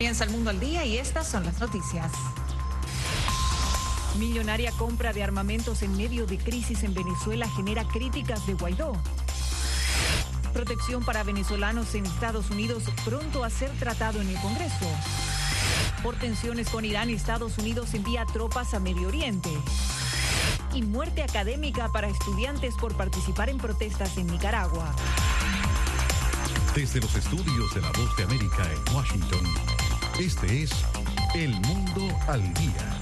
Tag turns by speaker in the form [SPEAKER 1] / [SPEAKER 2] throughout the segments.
[SPEAKER 1] Comienza el Mundo al Día y estas son las noticias. Millonaria compra de armamentos en medio de crisis en Venezuela genera críticas de Guaidó. Protección para venezolanos en Estados Unidos pronto a ser tratado en el Congreso. Por tensiones con Irán, Estados Unidos envía tropas a Medio Oriente. Y muerte académica para estudiantes por participar en protestas en Nicaragua.
[SPEAKER 2] Desde los estudios de La Voz de América en Washington, este es El Mundo al Día.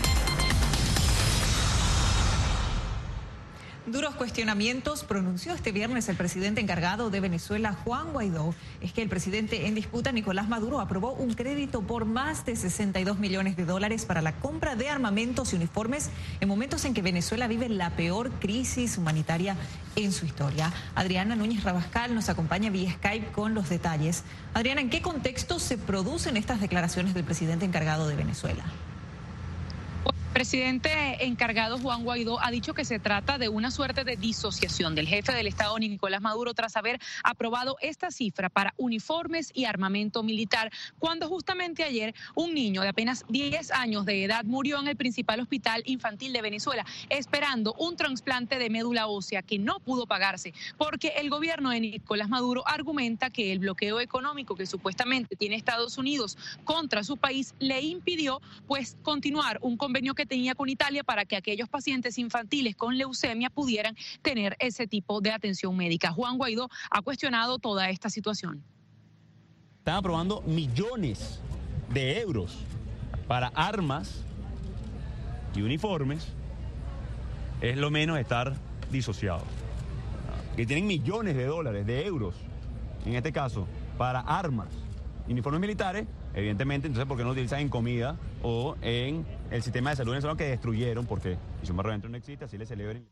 [SPEAKER 1] Duros cuestionamientos pronunció este viernes el presidente encargado de Venezuela, Juan Guaidó. Es que el presidente en disputa, Nicolás Maduro, aprobó un crédito por más de $62 millones para la compra de armamentos y uniformes en momentos en que Venezuela vive la peor crisis humanitaria en su historia. Adriana Núñez Rabascal nos acompaña vía Skype con los detalles. Adriana, ¿en qué contexto se producen estas declaraciones del presidente encargado de Venezuela?
[SPEAKER 3] El presidente encargado Juan Guaidó ha dicho que se trata de una suerte de disociación del jefe del Estado Nicolás Maduro tras haber aprobado esta cifra para uniformes y armamento militar, cuando justamente ayer un niño de apenas 10 años de edad murió en el principal hospital infantil de Venezuela esperando un trasplante de médula ósea que no pudo pagarse porque el gobierno de Nicolás Maduro argumenta que el bloqueo económico que supuestamente tiene Estados Unidos contra su país le impidió pues continuar un convenio que tenía con Italia para que aquellos pacientes infantiles con leucemia pudieran tener ese tipo de atención médica. Juan Guaidó ha cuestionado toda esta situación.
[SPEAKER 4] Están aprobando millones de euros para armas y uniformes. Es lo menos estar disociados. Que tienen millones de dólares, de euros, en este caso, para armas y uniformes militares. Evidentemente, entonces, ¿por qué no lo utilizan en comida o en el sistema de salud venezolano que destruyeron? Porque si un barrio no existe, así le celebren.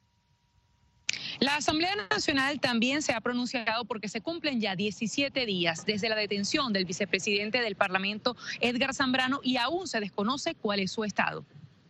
[SPEAKER 3] La Asamblea Nacional también se ha pronunciado porque se cumplen ya 17 días desde la detención del vicepresidente del Parlamento, Edgar Zambrano, y aún se desconoce cuál es su estado.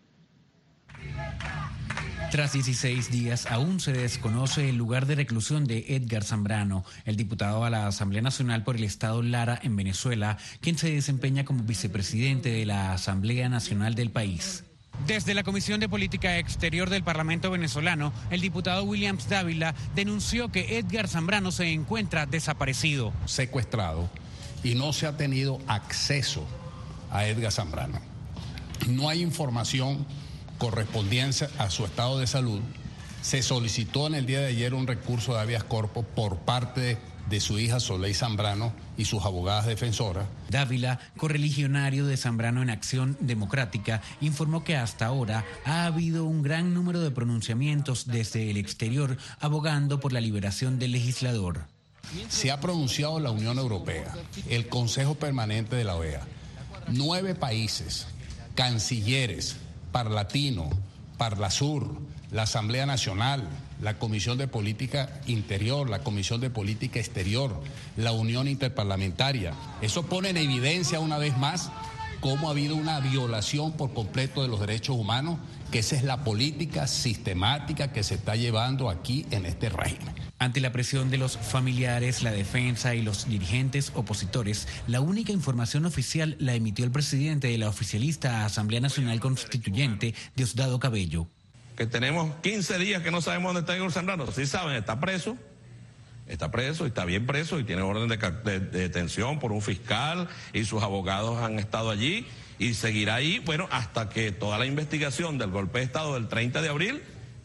[SPEAKER 5] Tras 16 días, aún se desconoce el lugar de reclusión de Edgar Zambrano, el diputado a la Asamblea Nacional por el estado Lara en Venezuela, quien se desempeña como vicepresidente de la Asamblea Nacional del país. Desde la Comisión de Política Exterior del Parlamento venezolano, el diputado Williams Dávila denunció que Edgar Zambrano se encuentra desaparecido.
[SPEAKER 6] Secuestrado y no se ha tenido acceso a Edgar Zambrano. No hay información correspondiente a su estado de salud. Se solicitó en el día de ayer un recurso de habeas corpus por parte de su hija Soleil Zambrano y sus abogadas defensoras.
[SPEAKER 5] Dávila, correligionario de Zambrano en Acción Democrática, informó que hasta ahora ha habido un gran número de pronunciamientos desde el exterior abogando por la liberación del legislador.
[SPEAKER 6] Se ha pronunciado la Unión Europea, el Consejo Permanente de la OEA, 9 países, cancilleres, Parlatino, Parlasur, la Asamblea Nacional, la Comisión de Política Interior, la Comisión de Política Exterior, la Unión Interparlamentaria. Eso pone en evidencia una vez más cómo ha habido una violación por completo de los derechos humanos, que esa es la política sistemática que se está llevando aquí en este régimen.
[SPEAKER 5] Ante la presión de los familiares, la defensa y los dirigentes opositores, la única información oficial la emitió el presidente de la oficialista Asamblea Nacional Constituyente, Diosdado Cabello.
[SPEAKER 7] Que tenemos 15 días que no sabemos dónde está Edgar Zambrano. Sí saben, está preso y está bien preso y tiene orden de detención por un fiscal y sus abogados han estado allí y seguirá ahí, bueno, hasta que toda la investigación del golpe de Estado del 30 de abril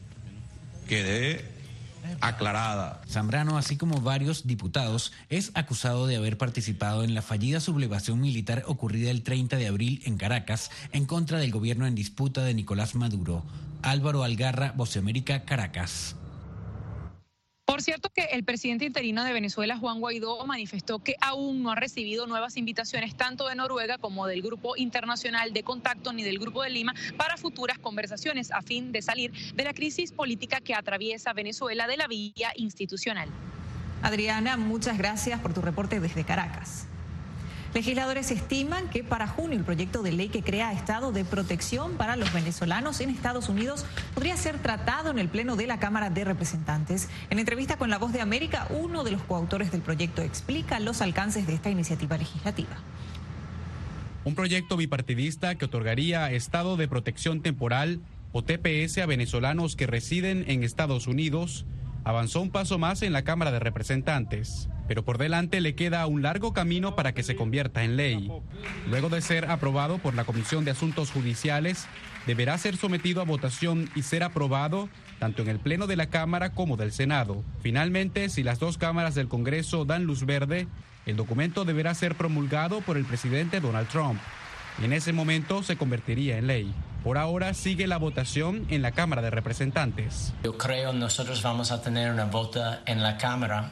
[SPEAKER 7] quede aclarada.
[SPEAKER 5] Zambrano, así como varios diputados, es acusado de haber participado en la fallida sublevación militar ocurrida el 30 de abril en Caracas en contra del gobierno en disputa de Nicolás Maduro. Álvaro Algarra, Voz de América, Caracas.
[SPEAKER 3] Por cierto que el presidente interino de Venezuela, Juan Guaidó, manifestó que aún no ha recibido nuevas invitaciones tanto de Noruega como del Grupo Internacional de Contacto ni del Grupo de Lima para futuras conversaciones a fin de salir de la crisis política que atraviesa Venezuela de la vía institucional.
[SPEAKER 1] Adriana, muchas gracias por tu reporte desde Caracas. Legisladores estiman que para junio el proyecto de ley que crea estado de protección para los venezolanos en Estados Unidos podría ser tratado en el Pleno de la Cámara de Representantes. En entrevista con La Voz de América, uno de los coautores del proyecto explica los alcances de esta iniciativa legislativa.
[SPEAKER 8] Un proyecto bipartidista que otorgaría estado de protección temporal o TPS a venezolanos que residen en Estados Unidos avanzó un paso más en la Cámara de Representantes, pero por delante le queda un largo camino para que se convierta en ley. Luego de ser aprobado por la Comisión de Asuntos Judiciales, deberá ser sometido a votación y ser aprobado tanto en el Pleno de la Cámara como del Senado. Finalmente, si las dos cámaras del Congreso dan luz verde, el documento deberá ser promulgado por el presidente Donald Trump. En ese momento se convertiría en ley. Por ahora sigue la votación en la Cámara de Representantes.
[SPEAKER 9] Yo creo nosotros vamos a tener una vota en la Cámara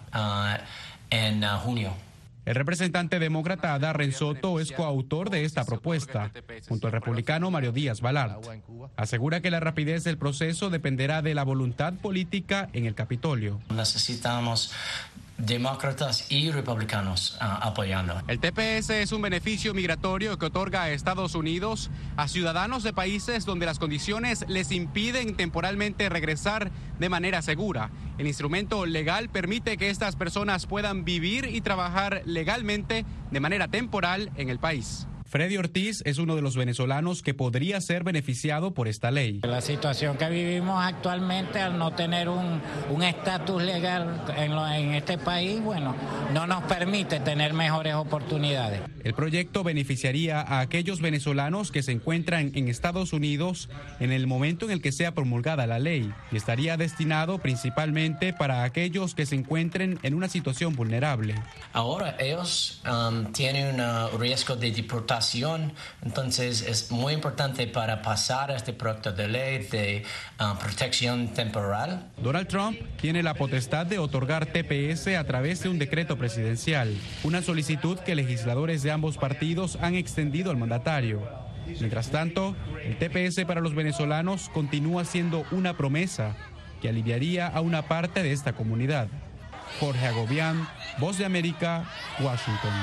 [SPEAKER 9] en junio.
[SPEAKER 8] El representante demócrata Darren Soto es coautor de esta propuesta, junto al republicano Mario Díaz Balart. Asegura que la rapidez del proceso dependerá de la voluntad política en el Capitolio.
[SPEAKER 9] Necesitamos demócratas y republicanos apoyando.
[SPEAKER 8] El TPS es un beneficio migratorio que otorga a Estados Unidos a ciudadanos de países donde las condiciones les impiden temporalmente regresar de manera segura. El instrumento legal permite que estas personas puedan vivir y trabajar legalmente de manera temporal en el país. Freddy Ortiz es uno de los venezolanos que podría ser beneficiado por esta ley.
[SPEAKER 10] La situación que vivimos actualmente, al no tener un estatus legal en este país, bueno, no nos permite tener mejores oportunidades.
[SPEAKER 8] El proyecto beneficiaría a aquellos venezolanos que se encuentran en Estados Unidos en el momento en el que sea promulgada la ley y estaría destinado principalmente para aquellos que se encuentren en una situación vulnerable.
[SPEAKER 9] Ahora ellos tienen un riesgo de deportación. Entonces es muy importante para pasar este proyecto de ley de protección temporal.
[SPEAKER 8] Donald Trump tiene la potestad de otorgar TPS a través de un decreto presidencial, una solicitud que legisladores de ambos partidos han extendido al mandatario. Mientras tanto, el TPS para los venezolanos continúa siendo una promesa que aliviaría a una parte de esta comunidad. Jorge Agobián, Voz de América, Washington.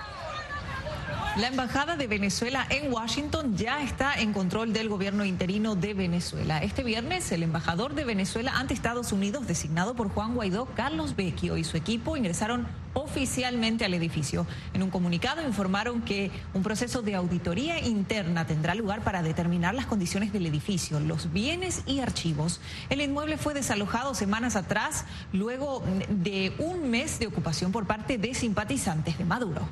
[SPEAKER 1] La Embajada de Venezuela en Washington ya está en control del gobierno interino de Venezuela. Este viernes, el embajador de Venezuela ante Estados Unidos, designado por Juan Guaidó, Carlos Vecchio, y su equipo ingresaron oficialmente al edificio. En un comunicado informaron que un proceso de auditoría interna tendrá lugar para determinar las condiciones del edificio, los bienes y archivos. El inmueble fue desalojado semanas atrás, luego de un mes de ocupación por parte de simpatizantes de Maduro.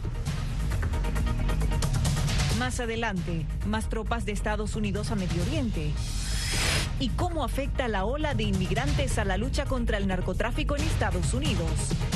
[SPEAKER 1] Más adelante, más tropas de Estados Unidos a Medio Oriente. ¿Y cómo afecta la ola de inmigrantes a la lucha contra el narcotráfico en Estados Unidos?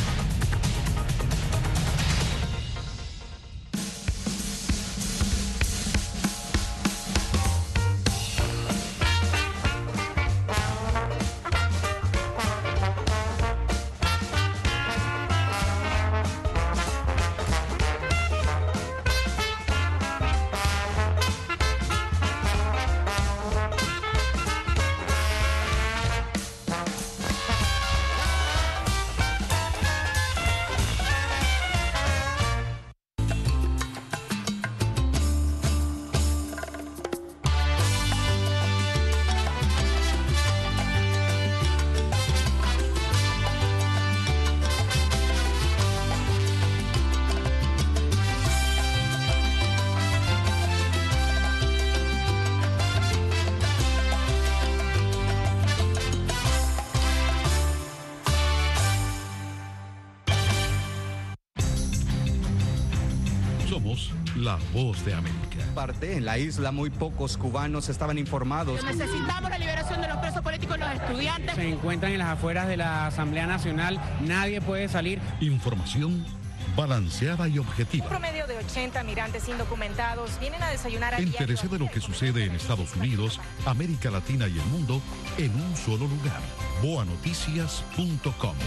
[SPEAKER 2] Somos la Voz de América.
[SPEAKER 11] En la isla muy pocos cubanos estaban informados.
[SPEAKER 12] Necesitamos la liberación de los presos políticos y los estudiantes.
[SPEAKER 13] Se encuentran en las afueras de la Asamblea Nacional, nadie puede salir.
[SPEAKER 2] Información balanceada y objetiva.
[SPEAKER 12] Un promedio de 80 migrantes indocumentados vienen a desayunar a
[SPEAKER 2] Entérese de lo que sucede en Estados Unidos, América Latina y el mundo en un solo lugar. boanoticias.com.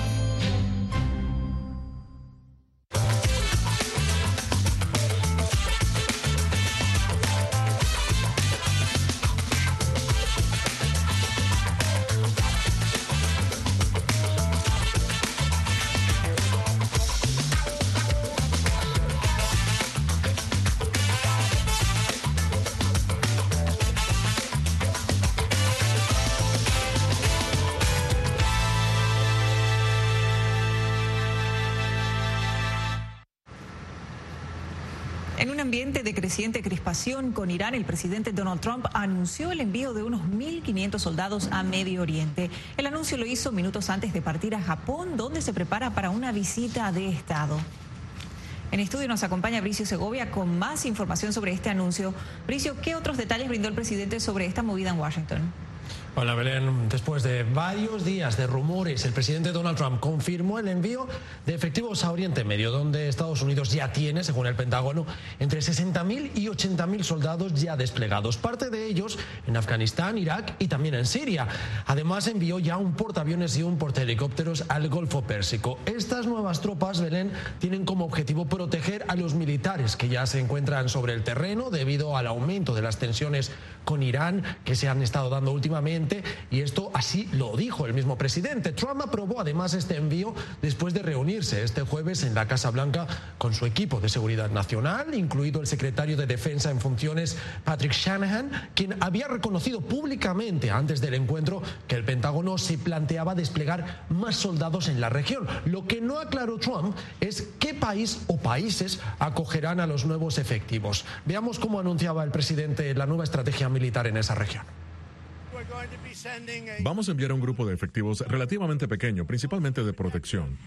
[SPEAKER 1] ambiente de creciente crispación con Irán, el presidente Donald Trump anunció el envío de unos 1.500 soldados a Medio Oriente. El anuncio lo hizo minutos antes de partir a Japón, donde se prepara para una visita de Estado. En estudio nos acompaña Bricio Segovia con más información sobre este anuncio. Bricio, ¿qué otros detalles brindó el presidente sobre esta movida en Washington?
[SPEAKER 14] Hola Belén, después de varios días de rumores, el presidente Donald Trump confirmó el envío de efectivos a Oriente Medio, donde Estados Unidos ya tiene, según el Pentágono, entre 60.000 y 80.000 soldados ya desplegados, parte de ellos en Afganistán, Irak y también en Siria. Además envió ya un portaaviones y un portahelicópteros al Golfo Pérsico. Estas nuevas tropas, Belén, tienen como objetivo proteger a los militares que ya se encuentran sobre el terreno debido al aumento de las tensiones con Irán que se han estado dando últimamente. Y esto así lo dijo el mismo presidente. Trump aprobó además este envío después de reunirse este jueves en la Casa Blanca con su equipo de seguridad nacional, incluido el secretario de Defensa en funciones, Patrick Shanahan, quien había reconocido públicamente antes del encuentro que el Pentágono se planteaba desplegar más soldados en la región. Lo que no aclaró Trump es qué país o países acogerán a los nuevos efectivos. Veamos cómo anunciaba el presidente la nueva estrategia militar en esa región.
[SPEAKER 15] Vamos a enviar un grupo de efectivos relativamente pequeño, principalmente de protección.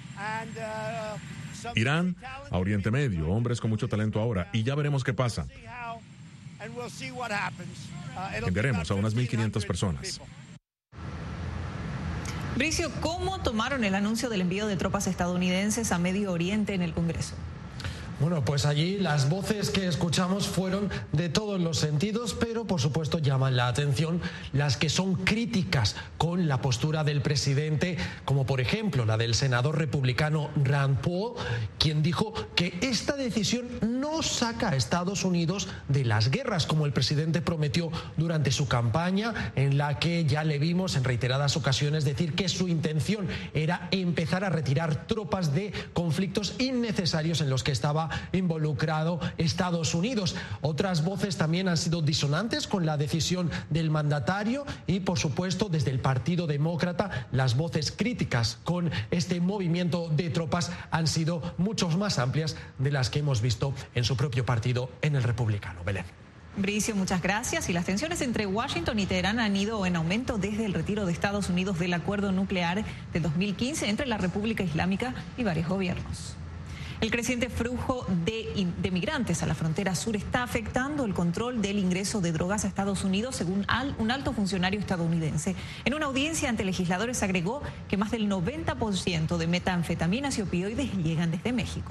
[SPEAKER 15] Irán, a Oriente Medio, hombres con mucho talento ahora, y ya veremos qué pasa. Enviaremos a unas 1.500 personas.
[SPEAKER 1] Bricio, ¿cómo tomaron el anuncio del envío de tropas estadounidenses a Medio Oriente en el Congreso?
[SPEAKER 14] Bueno, pues allí las voces que escuchamos fueron de todos los sentidos, pero por supuesto llaman la atención las que son críticas con la postura del presidente, como por ejemplo la del senador republicano Rand Paul, quien dijo que esta decisión no saca a Estados Unidos de las guerras, como el presidente prometió durante su campaña, en la que ya le vimos en reiteradas ocasiones decir que su intención era empezar a retirar tropas de conflictos innecesarios en los que estaba involucrado Estados Unidos. Otras voces también han sido disonantes con la decisión del mandatario y, por supuesto, desde el Partido Demócrata, las voces críticas con este movimiento de tropas han sido mucho más amplias de las que hemos visto en su propio partido, en el Republicano. Belén.
[SPEAKER 1] Bricio, muchas gracias. Y las tensiones entre Washington y Teherán han ido en aumento desde el retiro de Estados Unidos del acuerdo nuclear de 2015 entre la República Islámica y varios gobiernos. El creciente flujo de migrantes a la frontera sur está afectando el control del ingreso de drogas a Estados Unidos, según un alto funcionario estadounidense. En una audiencia ante legisladores agregó que más del 90% de metanfetaminas y opioides llegan desde México.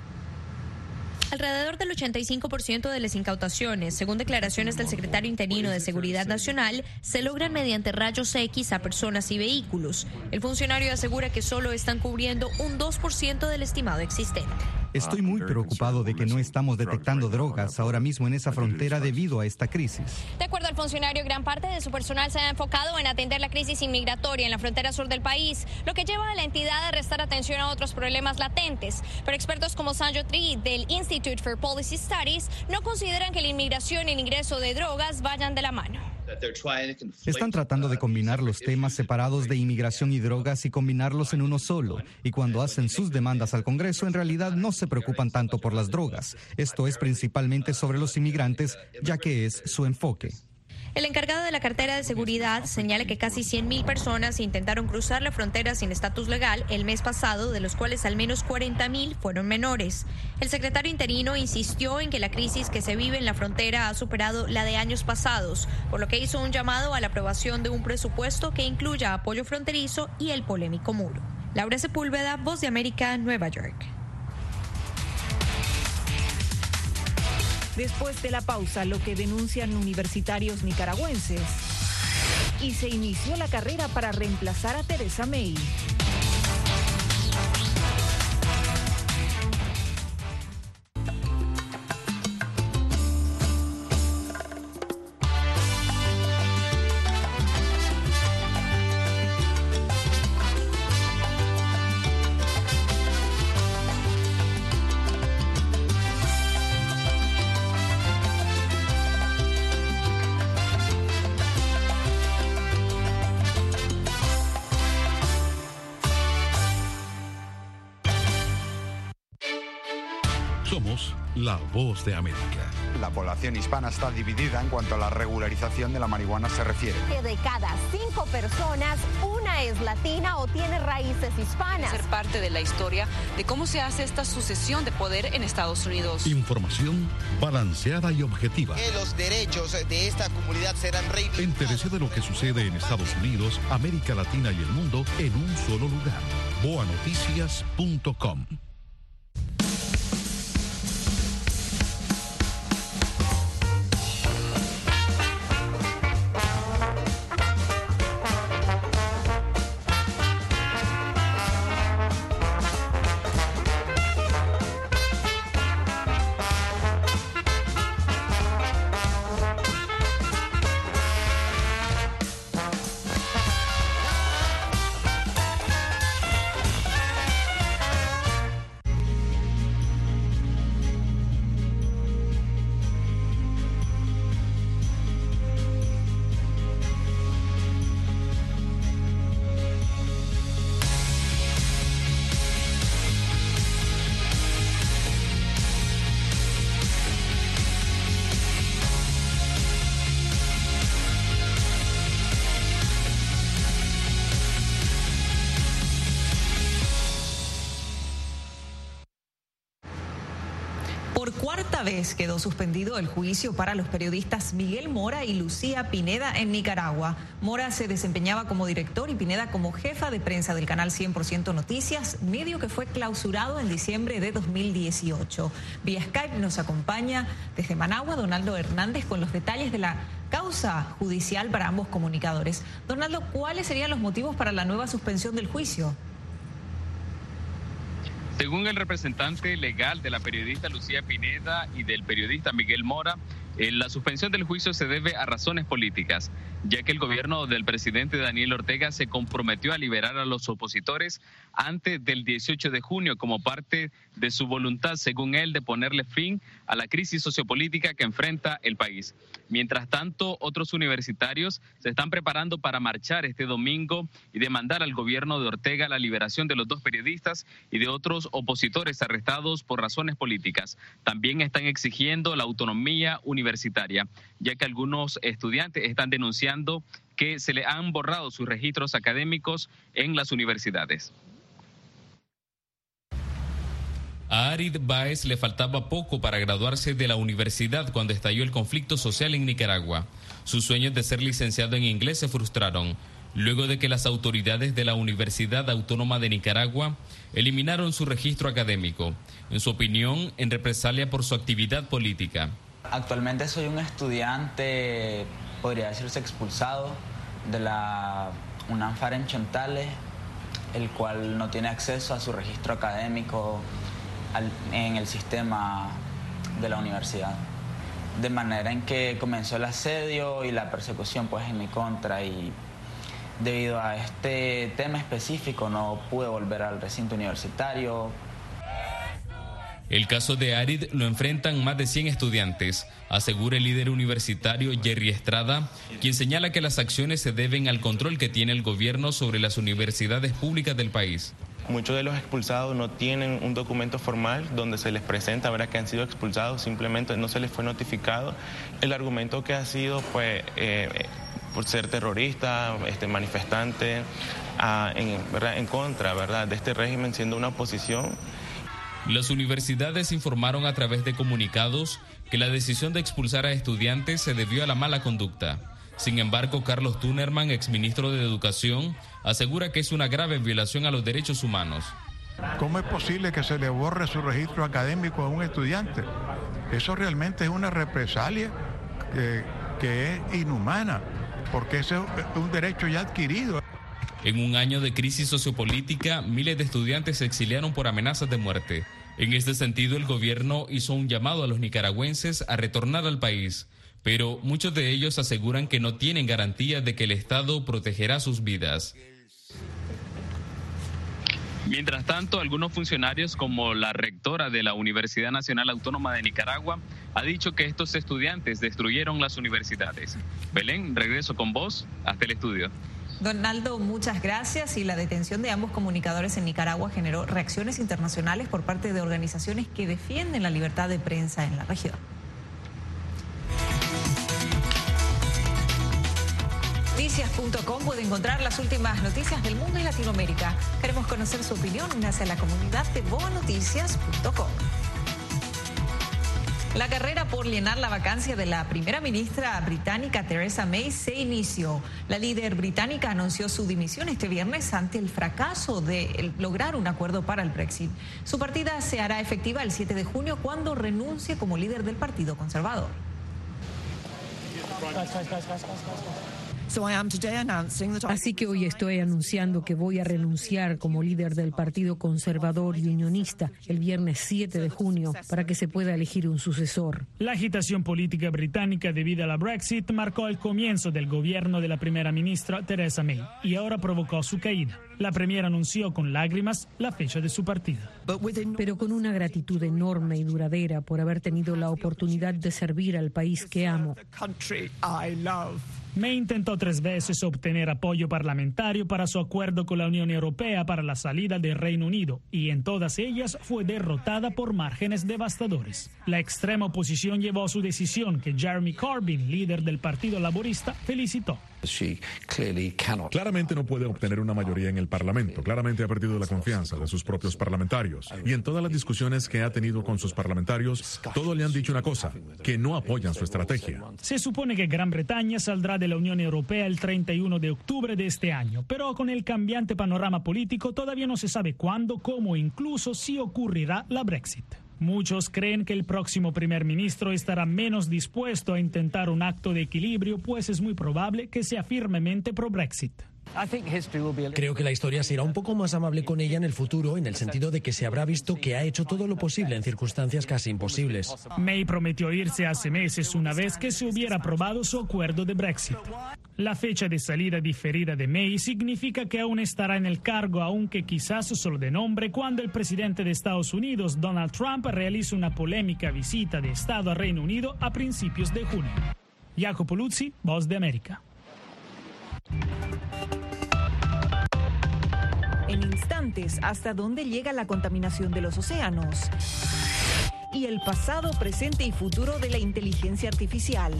[SPEAKER 16] Alrededor del 85% de las incautaciones, según declaraciones del secretario interino de Seguridad Nacional, se logran mediante rayos X a personas y vehículos. El funcionario asegura que solo están cubriendo un 2% del estimado existente.
[SPEAKER 11] Estoy muy preocupado de que no estamos detectando drogas ahora mismo en esa frontera debido a esta crisis.
[SPEAKER 17] De acuerdo al funcionario, gran parte de su personal se ha enfocado en atender la crisis inmigratoria en la frontera sur del país, lo que lleva a la entidad a restar atención a otros problemas latentes. Pero expertos como Sanjo Tri del Institute for Policy Studies no consideran que la inmigración y el ingreso de drogas vayan de la mano.
[SPEAKER 11] Están tratando de combinar los temas separados de inmigración y drogas y combinarlos en uno solo. Y cuando hacen sus demandas al Congreso, en realidad no se preocupan tanto por las drogas. Esto es principalmente sobre los inmigrantes, ya que es su enfoque.
[SPEAKER 16] El encargado de la cartera de seguridad señala que casi 100.000 personas intentaron cruzar la frontera sin estatus legal el mes pasado, de los cuales al menos 40.000 fueron menores. El secretario interino insistió en que la crisis que se vive en la frontera ha superado la de años pasados, por lo que hizo un llamado a la aprobación de un presupuesto que incluya apoyo fronterizo y el polémico muro. Laura Sepúlveda, Voz de América, Nueva York.
[SPEAKER 1] Después de la pausa, lo que denuncian universitarios nicaragüenses. Y se inició la carrera para reemplazar a Theresa May.
[SPEAKER 2] La Voz de América.
[SPEAKER 18] La población hispana está dividida en cuanto a la regularización de la marihuana se refiere.
[SPEAKER 19] Que de cada 5 personas, una es latina o tiene raíces hispanas.
[SPEAKER 20] Ser parte de la historia de cómo se hace esta sucesión de poder en Estados Unidos.
[SPEAKER 2] Información balanceada y objetiva.
[SPEAKER 21] Que los derechos de esta comunidad serán reivindicados.
[SPEAKER 2] Entérese de lo que sucede en Estados Unidos, América Latina y el mundo en un solo lugar. boanoticias.com.
[SPEAKER 1] Por cuarta vez quedó suspendido el juicio para los periodistas Miguel Mora y Lucía Pineda en Nicaragua. Mora se desempeñaba como director y Pineda como jefa de prensa del canal 100% Noticias, medio que fue clausurado en diciembre de 2018. Vía Skype nos acompaña desde Managua Donaldo Hernández con los detalles de la causa judicial para ambos comunicadores. Donaldo, ¿cuáles serían los motivos para la nueva suspensión del juicio?
[SPEAKER 22] Según el representante legal de la periodista Lucía Pineda y del periodista Miguel Mora, la suspensión del juicio se debe a razones políticas, ya que el gobierno del presidente Daniel Ortega se comprometió a liberar a los opositores antes del 18 de junio como parte de su voluntad, según él, de ponerle fin a la crisis sociopolítica que enfrenta el país. Mientras tanto, otros universitarios se están preparando para marchar este domingo y demandar al gobierno de Ortega la liberación de los 2 periodistas y de otros opositores arrestados por razones políticas. También están exigiendo la autonomía universitaria, ya que algunos estudiantes están denunciando que se le han borrado sus registros académicos en las universidades. A Arid Báez le faltaba poco para graduarse de la universidad cuando estalló el conflicto social en Nicaragua. Sus sueños de ser licenciado en inglés se frustraron luego de que las autoridades de la Universidad Autónoma de Nicaragua eliminaron su registro académico, en su opinión, en represalia por su actividad política.
[SPEAKER 23] Actualmente soy un estudiante, podría decirse expulsado, de la UNAMFAR en Chontales, el cual no tiene acceso a su registro académico en el sistema de la universidad. De manera en que comenzó el asedio y la persecución pues en mi contra, y debido a este tema específico no pude volver al recinto universitario.
[SPEAKER 22] El caso de Arid lo enfrentan más de 100 estudiantes, asegura el líder universitario Jerry Estrada, quien señala que las acciones se deben al control que tiene el gobierno sobre las universidades públicas del país.
[SPEAKER 24] Muchos de los expulsados no tienen un documento formal donde se les presenta, ¿verdad?, que han sido expulsados, simplemente no se les fue notificado. El argumento que ha sido, pues, por ser terrorista, manifestante en contra, ¿verdad?, de este régimen, siendo una oposición.
[SPEAKER 22] Las universidades informaron a través de comunicados que la decisión de expulsar a estudiantes se debió a la mala conducta. Sin embargo, Carlos Tunerman, exministro de Educación, asegura que es una grave violación a los derechos humanos.
[SPEAKER 25] ¿Cómo es posible que se le borre su registro académico a un estudiante? Eso realmente es una represalia que es inhumana, porque ese es un derecho ya adquirido.
[SPEAKER 22] En un año de crisis sociopolítica, miles de estudiantes se exiliaron por amenazas de muerte. En este sentido, el gobierno hizo un llamado a los nicaragüenses a retornar al país, pero muchos de ellos aseguran que no tienen garantía de que el Estado protegerá sus vidas. Mientras tanto, algunos funcionarios, como la rectora de la Universidad Nacional Autónoma de Nicaragua, ha dicho que estos estudiantes destruyeron las universidades. Belén, regreso con vos hasta el estudio.
[SPEAKER 1] Donaldo, muchas gracias. Y la detención de ambos comunicadores en Nicaragua generó reacciones internacionales por parte de organizaciones que defienden la libertad de prensa en la región. Noticias.com puede encontrar las últimas noticias del mundo y Latinoamérica. Queremos conocer su opinión. Únase a la comunidad de boanoticias.com. La carrera por llenar la vacancia de la primera ministra británica Theresa May se inició. La líder británica anunció su dimisión este viernes ante el fracaso de lograr un acuerdo para el Brexit. Su partida se hará efectiva el 7 de junio cuando renuncie como líder del Partido Conservador.
[SPEAKER 3] Así que hoy estoy anunciando que voy a renunciar como líder del Partido Conservador y Unionista el viernes 7 de junio para que se pueda elegir un sucesor.
[SPEAKER 4] La agitación política británica debido a la Brexit marcó el comienzo del gobierno de la primera ministra Theresa May y ahora provocó su caída. La premier anunció con lágrimas la fecha de su partida.
[SPEAKER 3] Pero con una gratitud enorme y duradera por haber tenido la oportunidad de servir al país que amo.
[SPEAKER 4] May intentó 3 veces obtener apoyo parlamentario para su acuerdo con la Unión Europea para la salida del Reino Unido y en todas ellas fue derrotada por márgenes devastadores. La extrema oposición llevó a su decisión que Jeremy Corbyn, líder del Partido Laborista, felicitó.
[SPEAKER 15] Claramente no puede obtener una mayoría en el Parlamento. Claramente ha perdido la confianza de sus propios parlamentarios. Y en todas las discusiones que ha tenido con sus parlamentarios, todos le han dicho una cosa, que no apoyan su estrategia.
[SPEAKER 4] Se supone que Gran Bretaña saldrá de la Unión Europea el 31 de octubre de este año, pero con el cambiante panorama político todavía no se sabe cuándo, cómo e incluso si ocurrirá la Brexit. Muchos creen que el próximo primer ministro estará menos dispuesto a intentar un acto de equilibrio, pues es muy probable que sea firmemente pro-Brexit.
[SPEAKER 14] Creo que la historia será un poco más amable con ella en el futuro, en el sentido de que se habrá visto que ha hecho todo lo posible en circunstancias casi imposibles.
[SPEAKER 4] May prometió irse hace meses una vez que se hubiera aprobado su acuerdo de Brexit. La fecha de salida diferida de May significa que aún estará en el cargo, aunque quizás solo de nombre, cuando el presidente de Estados Unidos, Donald Trump, realice una polémica visita de Estado a Reino Unido a principios de junio. Jacopo Luzzi, Voz de América.
[SPEAKER 1] En instantes, ¿hasta dónde llega la contaminación de los océanos? Y el pasado, presente y futuro de la inteligencia artificial.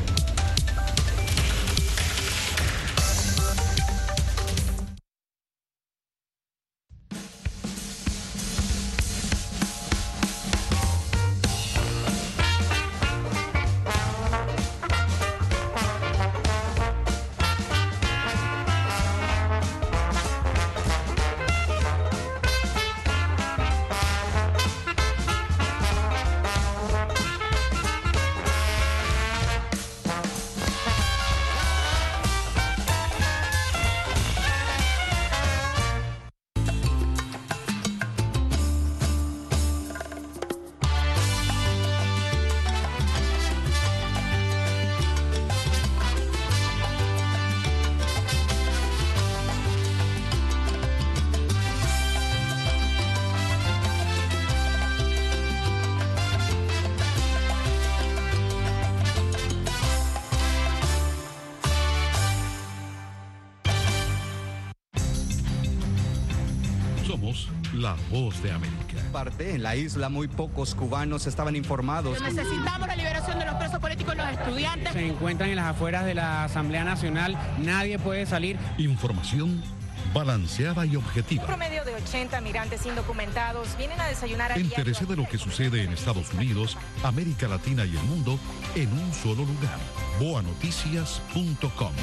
[SPEAKER 2] La Voz de América.
[SPEAKER 11] En la isla muy pocos cubanos estaban informados.
[SPEAKER 12] Necesitamos la liberación de los presos políticos y los estudiantes.
[SPEAKER 13] Se encuentran en las afueras de la Asamblea Nacional. Nadie puede salir.
[SPEAKER 2] Información balanceada y objetiva.
[SPEAKER 12] Un promedio de 80 migrantes indocumentados vienen a desayunar a
[SPEAKER 2] Entérese de lo que sucede en Estados Unidos, América Latina y el mundo en un solo lugar. boanoticias.com.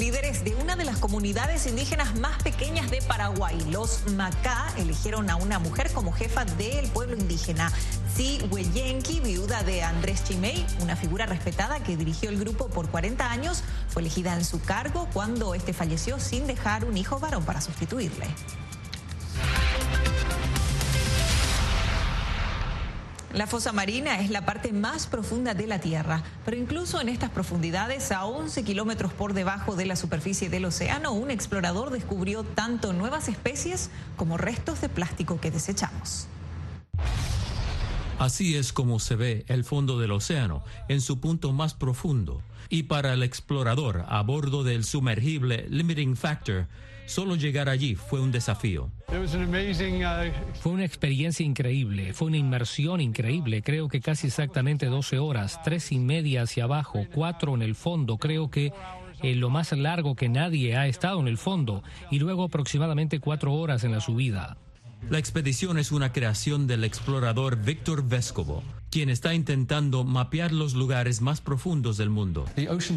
[SPEAKER 1] líderes de una de las comunidades indígenas más pequeñas de Paraguay, los Macá, eligieron a una mujer como jefa del pueblo indígena. Tsi Hueyenqui, viuda de Andrés Chimay, una figura respetada que dirigió el grupo por 40 años, fue elegida en su cargo cuando este falleció sin dejar un hijo varón para sustituirle. La fosa marina es la parte más profunda de la Tierra, pero incluso en estas profundidades, a 11 kilómetros por debajo de la superficie del océano, un explorador descubrió tanto nuevas especies como restos de plástico que desechamos.
[SPEAKER 5] Así es como se ve el fondo del océano en su punto más profundo. Y para el explorador a bordo del sumergible Limiting Factor, solo llegar allí fue un desafío.
[SPEAKER 6] Fue una experiencia increíble, fue una inmersión increíble. Creo que casi exactamente 12 horas, 3:30 hacia abajo, 4 en el fondo. Creo que lo más largo que nadie ha estado en el fondo. Y luego aproximadamente 4 horas en la subida.
[SPEAKER 5] La expedición es una creación del explorador Víctor Vescovo, quien está intentando mapear los lugares más profundos del mundo.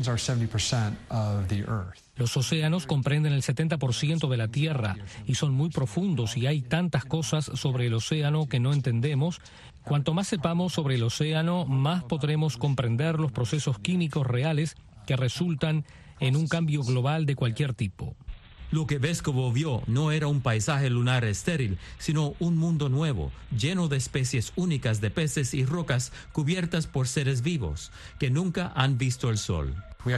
[SPEAKER 6] Los océanos comprenden el 70% de la Tierra y son muy profundos y hay tantas cosas sobre el océano que no entendemos. Cuanto más sepamos sobre el océano, más podremos comprender los procesos químicos reales que resultan en un cambio global de cualquier tipo.
[SPEAKER 5] Lo que Vescovo vio no era un paisaje lunar estéril, sino un mundo nuevo, lleno de especies únicas de peces y rocas cubiertas por seres vivos que nunca han visto el sol.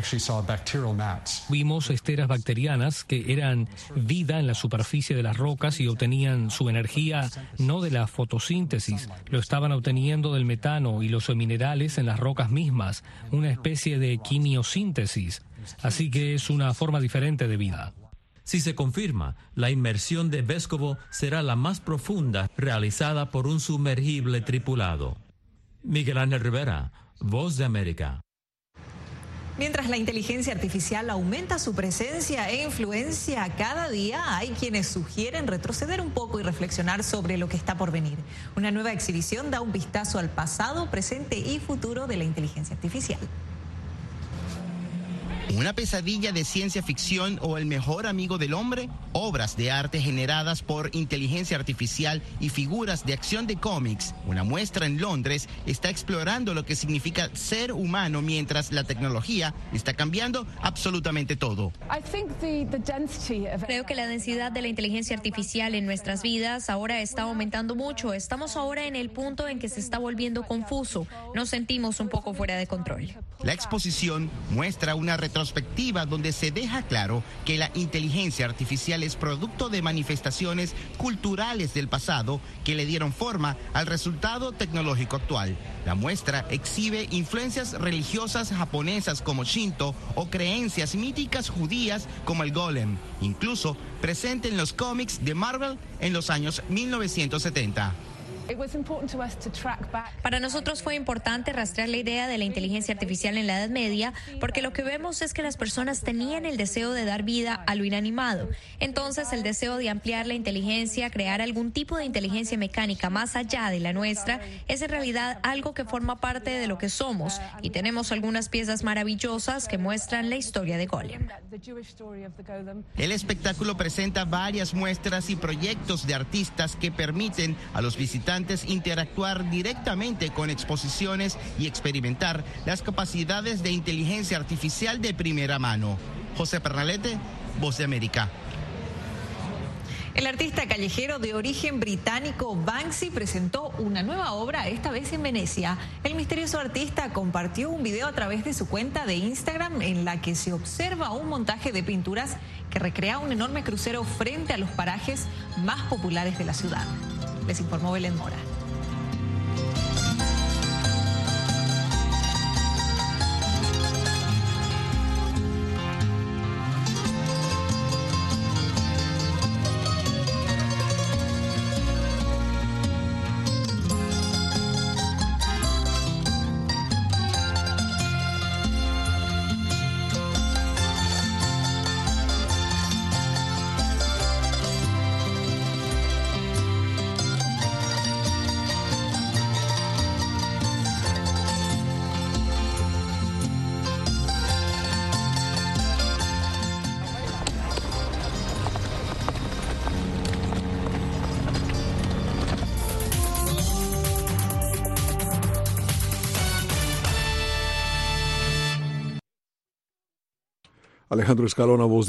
[SPEAKER 6] Vimos esteras bacterianas que eran vida en la superficie de las rocas y obtenían su energía no de la fotosíntesis, lo estaban obteniendo del metano y los minerales en las rocas mismas, una especie de quimiosíntesis. Así que es una forma diferente de vida.
[SPEAKER 5] Si se confirma, la inmersión de Vescovo será la más profunda realizada por un sumergible tripulado. Miguel Ángel Rivera, Voz de América.
[SPEAKER 1] Mientras la inteligencia artificial aumenta su presencia e influencia cada día, hay quienes sugieren retroceder un poco y reflexionar sobre lo que está por venir. Una nueva exhibición da un vistazo al pasado, presente y futuro de la inteligencia artificial.
[SPEAKER 21] ¿Una pesadilla de ciencia ficción o el mejor amigo del hombre? Obras de arte generadas por inteligencia artificial y figuras de acción de cómics. Una muestra en Londres está explorando lo que significa ser humano mientras la tecnología está cambiando absolutamente todo.
[SPEAKER 16] Creo que la densidad de la inteligencia artificial en nuestras vidas ahora está aumentando mucho. Estamos ahora en el punto en que se está volviendo confuso. Nos sentimos un poco fuera de control.
[SPEAKER 21] La exposición muestra una retrospectiva donde se deja claro que la inteligencia artificial es producto de manifestaciones culturales del pasado que le dieron forma al resultado tecnológico actual. La muestra exhibe influencias religiosas japonesas como Shinto o creencias míticas judías como el Golem, incluso presente en los cómics de Marvel en los años 1970.
[SPEAKER 16] Para nosotros fue importante rastrear la idea de la inteligencia artificial en la Edad Media, porque lo que vemos es que las personas tenían el deseo de dar vida a lo inanimado. Entonces, el deseo de ampliar la inteligencia, crear algún tipo de inteligencia mecánica más allá de la nuestra, es en realidad algo que forma parte de lo que somos. Y tenemos algunas piezas maravillosas que muestran la historia de Golem.
[SPEAKER 21] El espectáculo presenta varias muestras y proyectos de artistas que permiten a los visitantes interactuar directamente con exposiciones y experimentar las capacidades de inteligencia artificial de primera mano. José Pernalete, Voz de América.
[SPEAKER 1] El artista callejero de origen británico Banksy presentó una nueva obra, esta vez en Venecia. El misterioso artista compartió un video a través de su cuenta de Instagram en la que se observa un montaje de pinturas que recrea un enorme crucero frente a los parajes más populares de la ciudad. Les informó Belén Mora.
[SPEAKER 7] Alejandro Escalona, voz